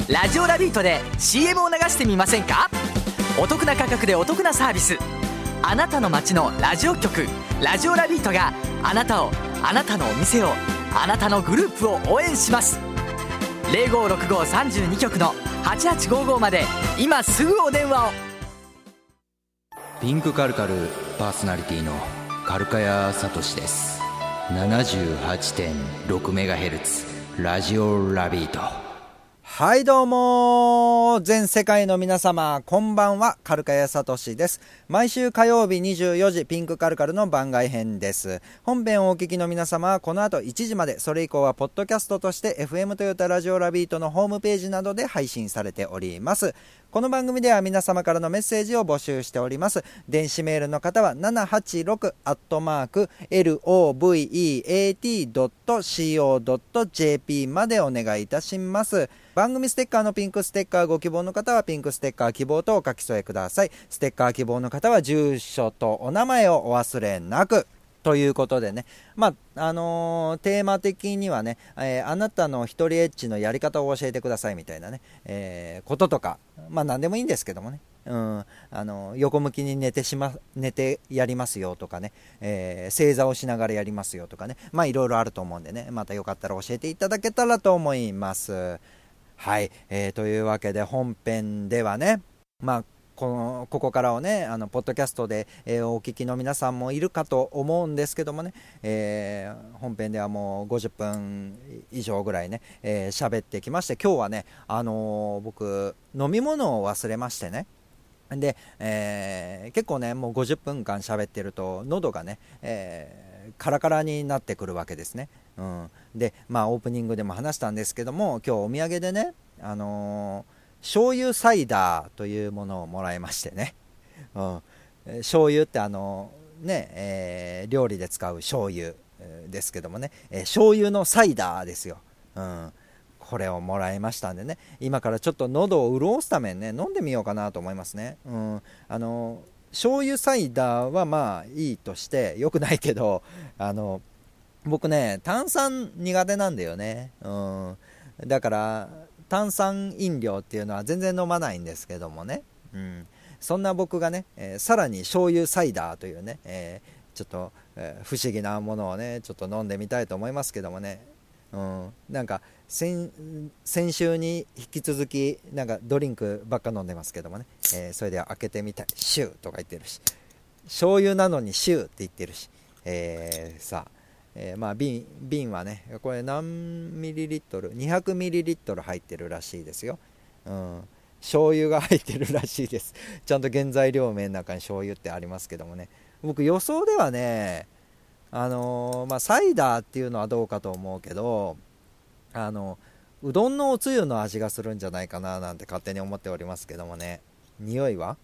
ラジオラビートで CM を流してみませんか？お得な価格でお得なサービス。あなたの街のラジオ局ラジオラビートがあなたを、あなたのお店を、あなたのグループを応援します。056532局の8855まで今すぐお電話を。 ピンクカルカルパーソナリティのカルカヤサトシです。 78.6MHz ラジオラビート。 はいどうも、全世界の皆様こんばんは、カルカヤサトシです。毎週火曜日24時ピンクカルカルの番外編です。本編をお聞きの皆様はこの後1時まで、それ以降はポッドキャストとして FM トヨタラジオラビートのホームページなどで配信されております。この番組では皆様からのメッセージを募集しております。電子メールの方は 786@loveat.co.jp までお願いいたします。番組ステッカーのピンクステッカーご希望の方はピンクステッカー希望とお書き添えください。ステッカー希望の方は住所とお名前をお忘れなく。ということでね、テーマ的にはね、あなたの一人エッチのやり方を教えてくださいみたいなね、こととか、何でもいいんですけどもね、横向きに寝てやりますよとかね、正座をしながらやりますよとかね、いろいろあると思うんでね、またよかったら教えていただけたらと思います。はい、というわけで本編ではね、ここからをね、ポッドキャストで、お聞きの皆さんもいるかと思うんですけどもね、本編ではもう50分以上ぐらいね喋ってきまして、今日はね、僕飲み物を忘れましてね。で、結構ねもう50分間喋ってると喉がね、カラカラになってくるわけですね。でオープニングでも話したんですけども、今日お土産でね醤油サイダーというものをもらいましてね、醤油って料理で使う醤油ですけどもね、醤油のサイダーですよ。これをもらいましたんでね、今からちょっと喉を潤すためにね飲んでみようかなと思いますね。醤油サイダーはいいとしてよくないけど、僕ね炭酸苦手なんだよね。だから炭酸飲料っていうのは全然飲まないんですけどもね、そんな僕がね、さらに醤油サイダーというね、ちょっと、不思議なものをねちょっと飲んでみたいと思いますけどもね、なんか先週に引き続きなんかドリンクばっか飲んでますけどもね、それでは開けてみたい。シューとか言ってるし、醤油なのにシューって言ってるし、瓶はねこれ何ミリリットル、200ミリリットル入ってるらしいですよ。醤油が入ってるらしいです。ちゃんと原材料名の中に醤油ってありますけどもね、僕予想ではねサイダーっていうのはどうかと思うけど、うどんのおつゆの味がするんじゃないかななんて勝手に思っておりますけどもね。匂いは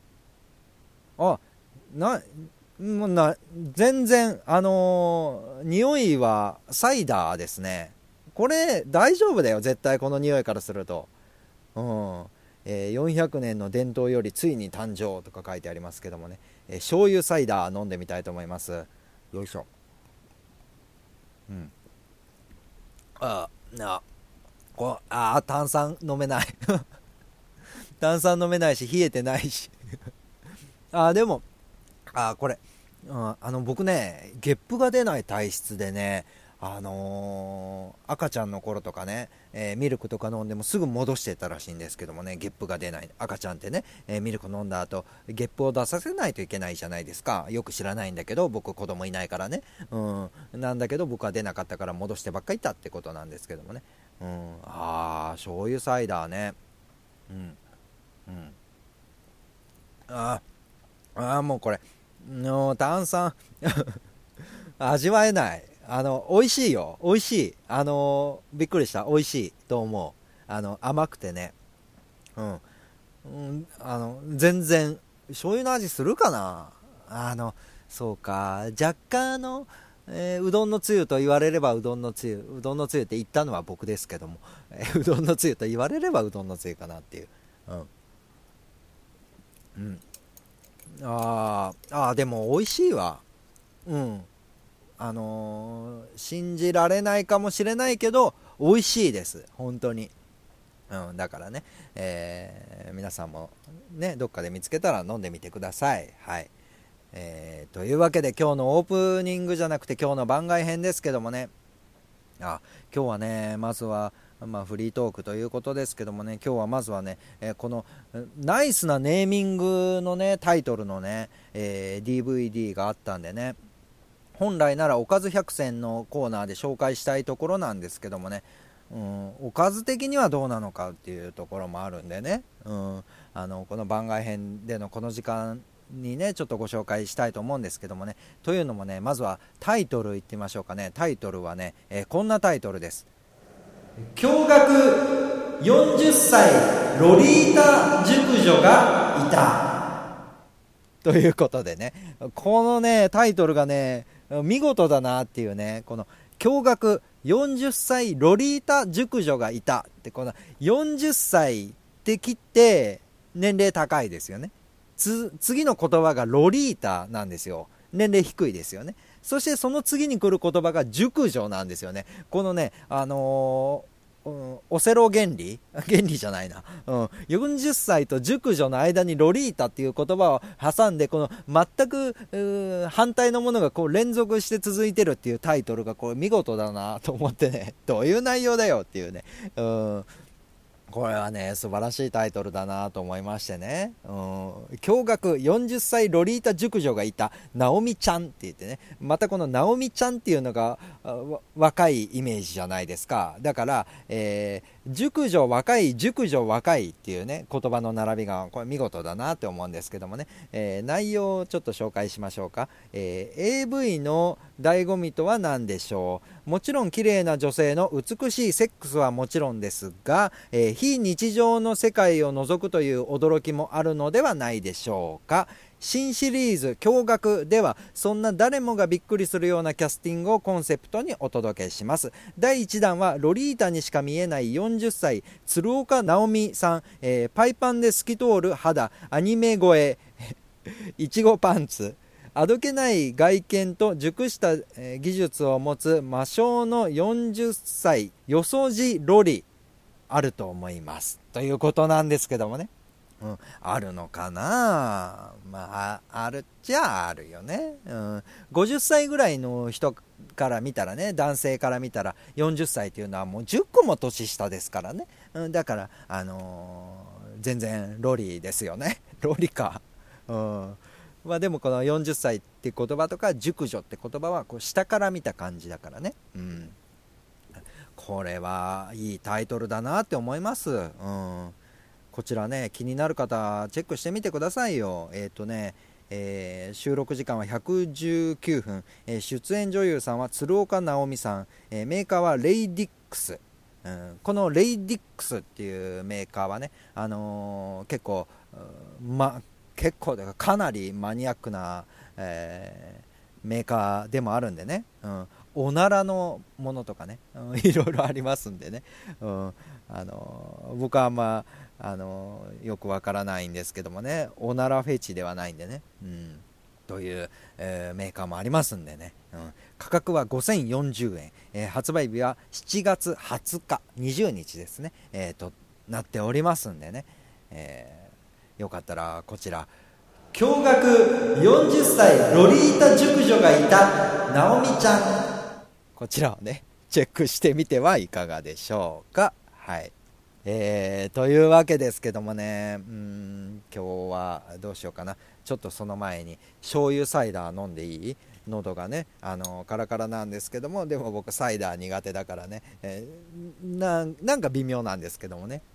全然匂いはサイダーですね。これ大丈夫だよ絶対、この匂いからすると。400年の伝統よりついに誕生とか書いてありますけどもね、醤油サイダー飲んでみたいと思います。よいしょ。炭酸飲めない炭酸飲めないし冷えてないしでもこれ、僕ねゲップが出ない体質でね、赤ちゃんの頃とかね、ミルクとか飲んでもすぐ戻してたらしいんですけどもね、ゲップが出ない。赤ちゃんってね、ミルク飲んだ後ゲップを出させないといけないじゃないですか。よく知らないんだけど、僕子供いないからね、なんだけど僕は出なかったから戻してばっかりいたってことなんですけどもね。醤油サイダーね。もうこれ炭酸味わえない。美味しいよ、美味しい。びっくりした、美味しいと思う。甘くてね、全然醤油の味するかな。そうか、若干うどんのつゆと言われればうどんのつゆって言ったのは僕ですけども、うどんのつゆと言われればうどんのつゆかなっていう。でも美味しいわ。信じられないかもしれないけど美味しいです本当に。 だからね、皆さんもねどっかで見つけたら飲んでみてください。はい。というわけで今日のオープニングじゃなくて今日の番外編ですけどもね、今日はねまずはフリートークということですけどもね、今日はまずはね、このナイスなネーミングのねタイトルのね、DVD があったんでね、本来ならおかず百選のコーナーで紹介したいところなんですけどもね、おかず的にはどうなのかっていうところもあるんでね、この番外編でのこの時間にねちょっとご紹介したいと思うんですけどもね、というのもね、まずはタイトルいってみましょうかね。タイトルはね、こんなタイトルです。驚愕40歳ロリータ熟女がいたということでね、このねタイトルがね見事だなっていうね、この驚愕40歳ロリータ熟女がいたって、この40歳って切って年齢高いですよね。次の言葉がロリータなんですよ。年齢低いですよね。そしてその次に来る言葉が熟女なんですよね。このねオセロ原理じゃないな、40歳と熟女の間にロリータっていう言葉を挟んで、この全く反対のものがこう連続して続いてるっていうタイトルがこれ見事だなと思ってね、どういう内容だよっていうね、これはね素晴らしいタイトルだなと思いましてね、驚愕40歳ロリータ熟女がいたナオミちゃんって言ってね、またこのナオミちゃんっていうのが若いイメージじゃないですか。だから、熟女若い熟女若いっていうね言葉の並びがこれ見事だなって思うんですけどもね、内容をちょっと紹介しましょうか。AV の醍醐味とは何でしょう。もちろん綺麗な女性の美しいセックスはもちろんですが、非日常の世界を覗くという驚きもあるのではないでしょうか。新シリーズ驚愕ではそんな誰もがびっくりするようなキャスティングをコンセプトにお届けします。第1弾はロリータにしか見えない40歳鶴岡直美さん、パイパンで透き通る肌、アニメ声いちごパンツ、あどけない外見と熟した、技術を持つ魔性の40歳よそじロリあると思いますということなんですけどもね、あるのかな。あるっちゃあるよね、50歳ぐらいの人から見たらね、男性から見たら40歳というのはもう10個も年下ですからね、だから全然ロリですよねロリか。でもこの40歳って言葉とか熟女って言葉はこう下から見た感じだからね、これはいいタイトルだなって思います。こちらね気になる方チェックしてみてくださいよ。収録時間は119分、出演女優さんは鶴岡直美さん、メーカーはレイディックス、このレイディックスっていうメーカーはね、結構だからかなりマニアックな、メーカーでもあるんでね、おならのものとかね、いろいろありますんでね、僕はあんまよくわからないんですけどもね、おならフェチではないんでね、という、メーカーもありますんでね、価格は5040円、発売日は7月20日20日ですね、となっておりますんでね、よかったらこちら驚愕40歳ロリータ熟女がいたナオミちゃん、こちらをねチェックしてみてはいかがでしょうか。はい、というわけですけどもね、今日はどうしようかな。ちょっとその前に醤油サイダー飲んでいい？喉がねカラカラなんですけども、でも僕サイダー苦手だからね、なんか微妙なんですけどもね、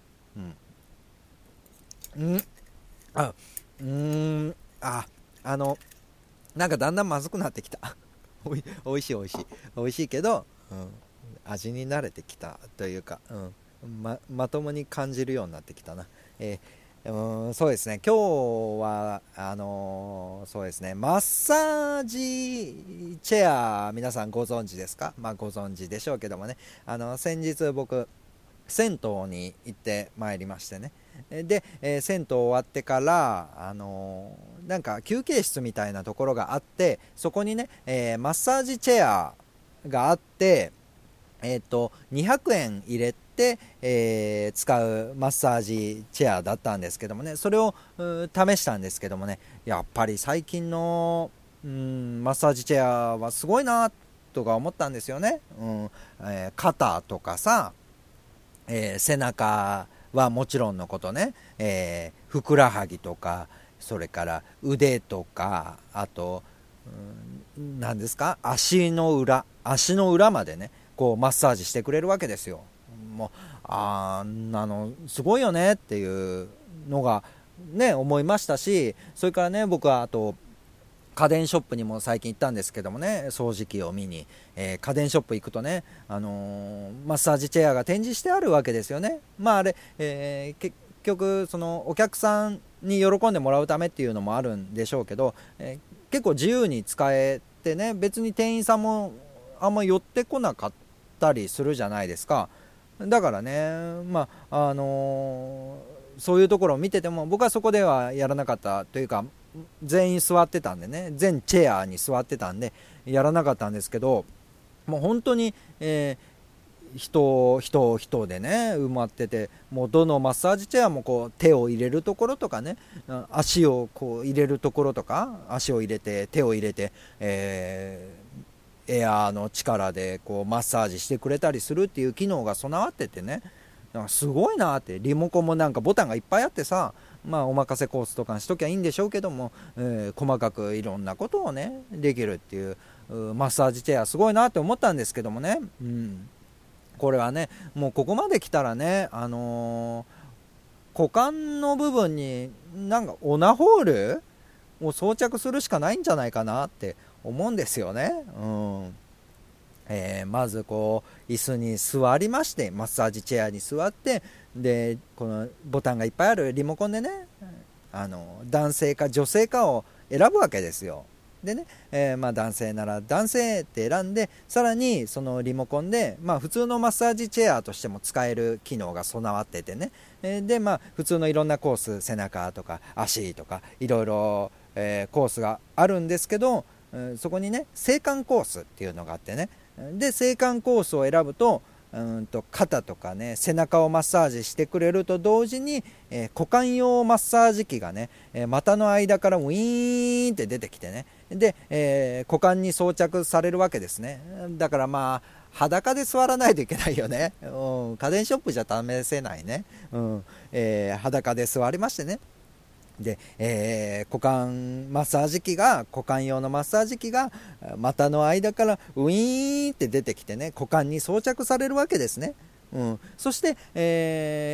なんかだんだんまずくなってきたおいしいけど、味に慣れてきたというか、まともに感じるようになってきたな。そうですね、今日はそうですね、マッサージチェア皆さんご存知ですか？ご存知でしょうけどもね、先日僕銭湯に行ってまいりましてね、で、銭湯終わってからなんか休憩室みたいなところがあって、そこにね、マッサージチェアがあって、200円入れて、使うマッサージチェアだったんですけどもね、それを試したんですけどもね、やっぱり最近のマッサージチェアはすごいなとか思ったんですよね。肩とかさ、背中はもちろんのことね、ふくらはぎとか、それから腕とか、あと何ですか、足の裏までね、こうマッサージしてくれるわけですよ。もうすごいよねっていうのがね思いましたし、それからね、僕はあと家電ショップにも最近行ったんですけどもね、掃除機を見に、家電ショップ行くとね、マッサージチェアが展示してあるわけですよね。あれ、結局そのお客さんに喜んでもらうためっていうのもあるんでしょうけど、結構自由に使えてね、別に店員さんもあんま寄ってこなかったりするじゃないですか。だからね、そういうところを見てても、僕はそこではやらなかったというか、全員座ってたんでね、全チェアに座ってたんでやらなかったんですけど、もう本当に、人でね埋まってて、もうどのマッサージチェアもこう手を入れるところとかね、足をこう入れるところとか、足を入れて手を入れて、エアーの力でこうマッサージしてくれたりするっていう機能が備わっててね、すごいなって。リモコンもなんかボタンがいっぱいあってさ、お任せコースとかにしときゃいいんでしょうけども、細かくいろんなことをねできるっていうマッサージチェアすごいなって思ったんですけどもね、これはね、もうここまで来たらね、股間の部分になんかオナホールを装着するしかないんじゃないかなって思うんですよね。まずこう椅子に座りまして、マッサージチェアに座って、でこのボタンがいっぱいあるリモコンでね、男性か女性かを選ぶわけですよ。でね、男性なら男性って選んで、さらにそのリモコンで、普通のマッサージチェアとしても使える機能が備わっててね、で普通のいろんなコース、背中とか足とかいろいろコースがあるんですけど、そこにね静観コースっていうのがあってね、で静観コースを選ぶと肩とかね背中をマッサージしてくれると同時に、股間用マッサージ機がね、股の間からウィーンって出てきてね、で、股間に装着されるわけですね。だから裸で座らないといけないよね。家電ショップじゃ試せないね。裸で座りましてね、で、股間マッサージ機が、股間用のマッサージ機が股の間からウィーンって出てきてね、股間に装着されるわけですね。そして、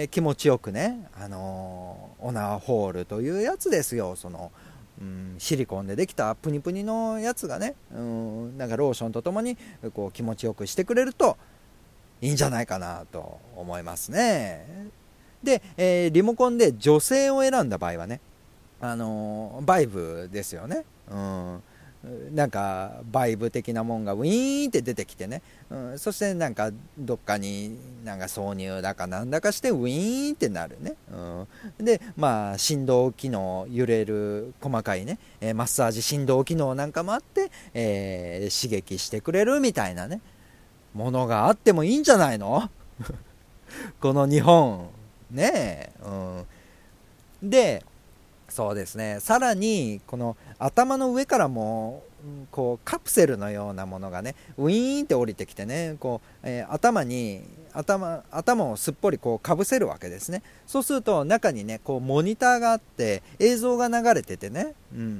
気持ちよくね、オナホールというやつですよ。そのシリコンでできたプニプニのやつがね、なんかローションとともにこう気持ちよくしてくれるといいんじゃないかなと思いますね。で、リモコンで女性を選んだ場合はね、バイブですよね。なんかバイブ的なもんがウィーンって出てきてね、そしてなんかどっかになんか挿入だかなんだかしてウィーンってなるね。で振動機能、揺れる細かいね、マッサージ振動機能なんかもあって、刺激してくれるみたいなねものがあってもいいんじゃないのこの日本ねえ。でそうですね、さらにこの頭の上からもこうカプセルのようなものがねウィーンって降りてきてね、こう、頭をすっぽりこうかぶせるわけですね。そうすると中にねこうモニターがあって映像が流れててね、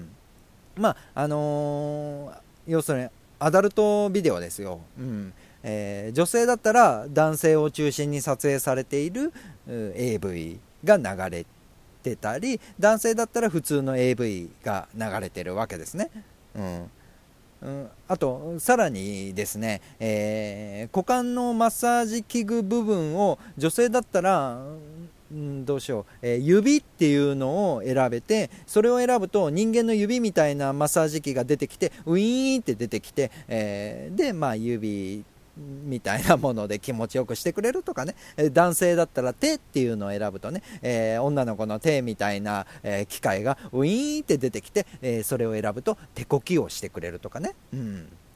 要するにアダルトビデオですよ。女性だったら男性を中心に撮影されている AV が流れてたり、男性だったら普通の AV が流れてるわけですね。あとさらにですね、股間のマッサージ器具部分を女性だったらどうしよう、指っていうのを選べて、それを選ぶと人間の指みたいなマッサージ機が出てきてウィーンって出てきて、で指みたいなもので気持ちよくしてくれるとかね、男性だったら手っていうのを選ぶとね、女の子の手みたいな、機械がウィーンって出てきて、それを選ぶと手こきをしてくれるとかね、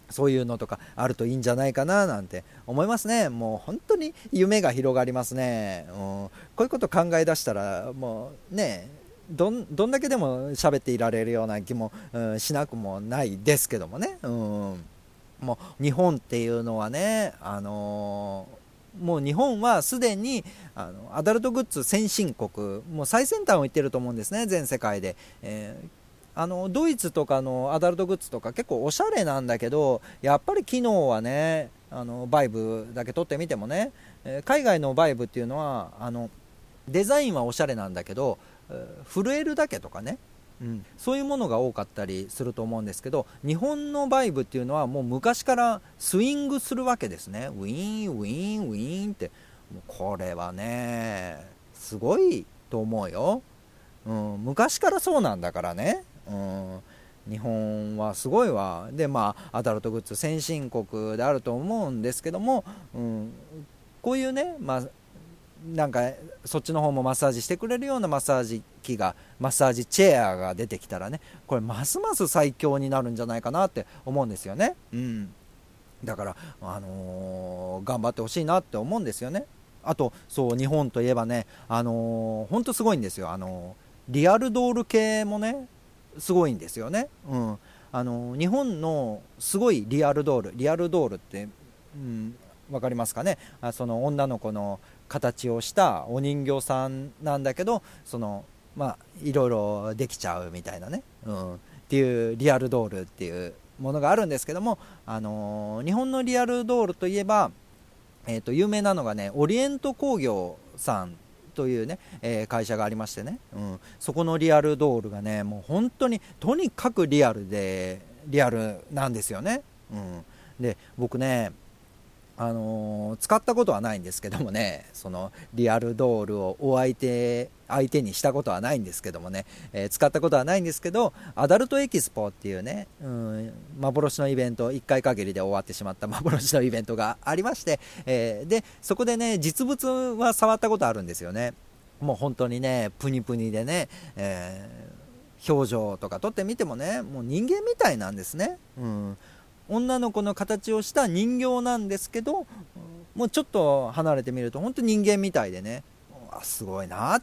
そういうのとかあるといいんじゃないかななんて思いますね。もう本当に夢が広がりますね。こういうこと考え出したらもうね、どんだけでも喋っていられるような気も、しなくもないですけどもね。もう日本っていうのはね、もう日本はすでにアダルトグッズ先進国、もう最先端を言ってると思うんですね、全世界で。ドイツとかのアダルトグッズとか結構おしゃれなんだけど、やっぱり機能はね、バイブだけ取ってみてもね、海外のバイブっていうのはデザインはおしゃれなんだけど、震えるだけとかね、そういうものが多かったりすると思うんですけど、日本のバイブっていうのはもう昔からスイングするわけですね。ウィーンウィーンウィーンって、もうこれはねすごいと思うよ。昔からそうなんだからね。日本はすごいわ。でアダルトグッズ先進国であると思うんですけども、こういうね、なんかそっちの方もマッサージしてくれるようなマッサージ機が、マッサージチェアが出てきたらね、これますます最強になるんじゃないかなって思うんですよね。だから頑張ってほしいなって思うんですよね。あとそう日本といえばね、ほんとすごいんですよ。リアルドール系もねすごいんですよね。日本のすごいリアルドールって、分かりますかね。その女の子の形をしたお人形さんなんだけど、いろいろできちゃうみたいなね、っていうリアルドールっていうものがあるんですけども、日本のリアルドールといえば、有名なのがね、オリエント工業さんというね、会社がありましてね、そこのリアルドールがね、もう本当にとにかくリアルなんですよね。で僕ね、使ったことはないんですけどもね、そのリアルドールを相手にしたことはないんですけどもね、使ったことはないんですけど、アダルトエキスポっていうね、幻のイベント、1回限りで終わってしまった幻のイベントがありまして、でそこでね実物は触ったことあるんですよね。もう本当にねプニプニでね、表情とか撮ってみてもね、もう人間みたいなんですね。女の子の形をした人形なんですけど、もうちょっと離れてみると本当に人間みたいでね、すごいなって。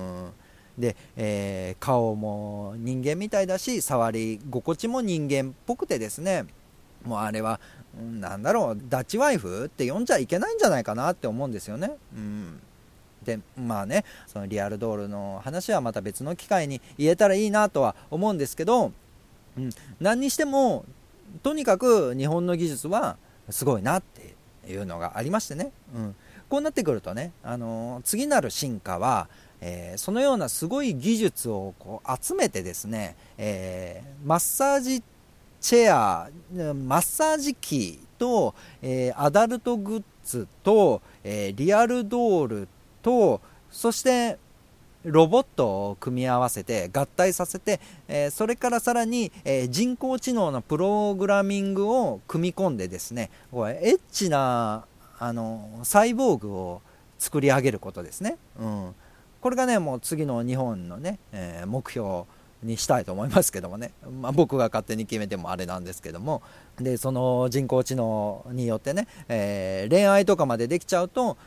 で、顔も人間みたいだし、触り心地も人間っぽくてですね、もうあれはダッチワイフって呼んじゃいけないんじゃないかなって思うんですよね。でそのリアルドールの話はまた別の機会に言えたらいいなとは思うんですけど、何にしてもとにかく日本の技術はすごいなっていうのがありましてね、こうなってくるとね、次なる進化は、そのようなすごい技術をこう集めてですね、マッサージチェア、マッサージ機と、アダルトグッズと、リアルドールと、そしてロボットを組み合わせて合体させて、それからさらに、人工知能のプログラミングを組み込んでですね、エッチなサイボーグを作り上げることですね。これがねもう次の日本のね、目標にしたいと思いますけどもね、僕が勝手に決めてもあれなんですけども、でその人工知能によってね、恋愛とかまでできちゃうと、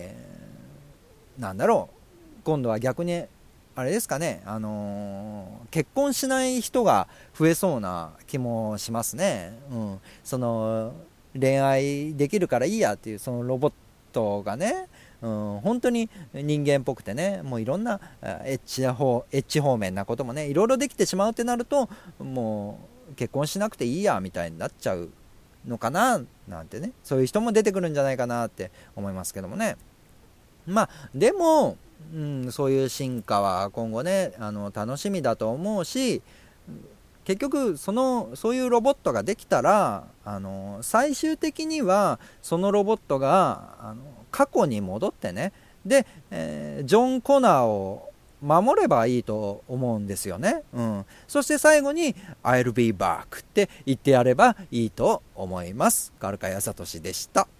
今度は逆にあれですかね、結婚しない人が増えそうな気もしますね。その恋愛できるからいいやっていうそのロボットがね、本当に人間っぽくてね、もういろんなエッチ方面なこともねいろいろできてしまうってなると、もう結婚しなくていいやみたいになっちゃうのかななんてね、そういう人も出てくるんじゃないかなって思いますけどもね。でもそういう進化は今後ね楽しみだと思うし、結局そういうロボットができたら最終的にはそのロボットが過去に戻ってね、で、ジョン・コナーを守ればいいと思うんですよね。そして最後に I'll be back って言ってやればいいと思います。カルカヤサトシでした。